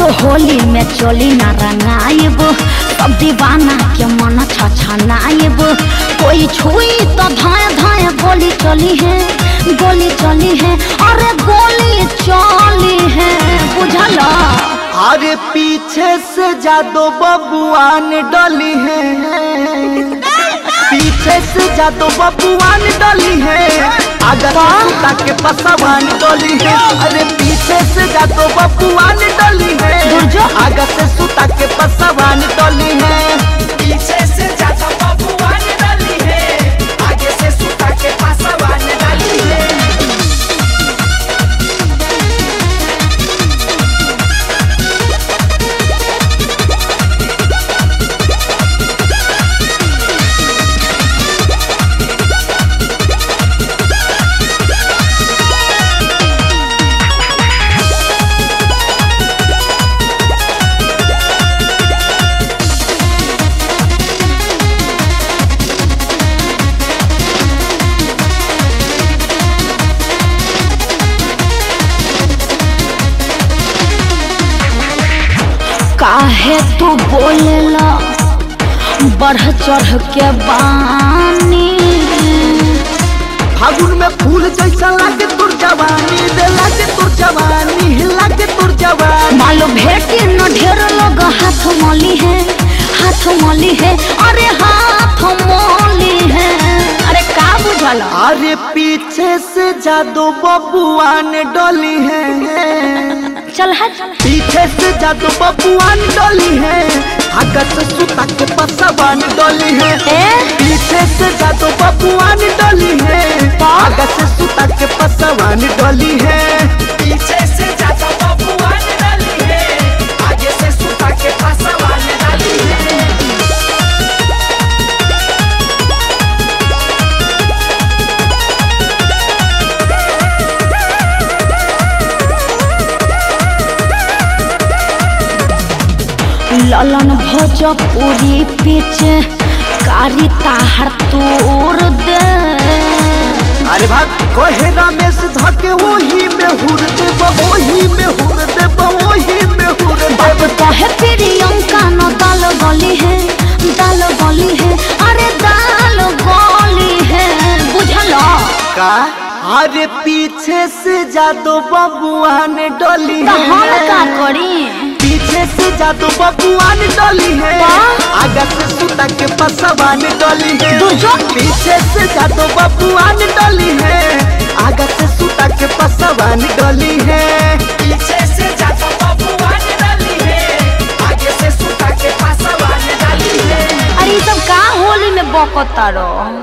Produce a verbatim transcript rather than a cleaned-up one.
असो होली में चोली ना रंगाइब, सब दीवाना के मन छछनाइब। कोई छुई तो धाए धाए गोली चली है, गोली चली है, अरे गोली चली है, बुझला। अरे पीछे से जादो बबुआन डली है, पीछे से जादो बबुआन डली है, अगर सुता के पसवान डली है। अरे पीछे से जादो बबुआन डली है, अगर से सुता के पसवान डली है। पीछे से जादो बबुआन डली है, आगे से सुता के पसवान डली है। काहे तू बोलेला बढ़ चढ़ के बानी, फागुन में फूल जैसा लागे तुर जवानी, दे लागे तुर जवानी, लागे तुर जवानी। मालूम भेटी न ढेर लोग हाथ मौली है, हाथ मौली है, अरे हाथ मौली है, अरे का बुझला। अरे पीछे से जादू बबुआन डली है, चल है पीछे से जादू बबुआन डली है, आगे से सुता के पसवान डली है। ए? पीछे से जादू बबुआन डली है, आगे से सुता के पसवान डली है। पीछे से जादो बबुआन डली है, आगे से सुता के पसवान डली है। ललन भोजपुरी पीछे कारी ताहर तोड़ दे। अरे भाग कहे रमेश धके वही में हुर दे, वही में हुर दे, वही में हुर दे। बाप कहे प्रियंका न दाल गली है, दाल गली है, अरे दाल गली है, बुझला। का अरे पीछे से जादू बबुआन डली तो है, हम का करी। पीछे से जादू बबुआन डली है, आगे से सुता के पसवान डली है। पीछे से जादू बबुआन डली है, आगे से सुता के पसवान डली है। पीछे से जादो बबुआन डली है, आगे से सुता के पसवान डली है। अरे सब का होली में बकता रहो।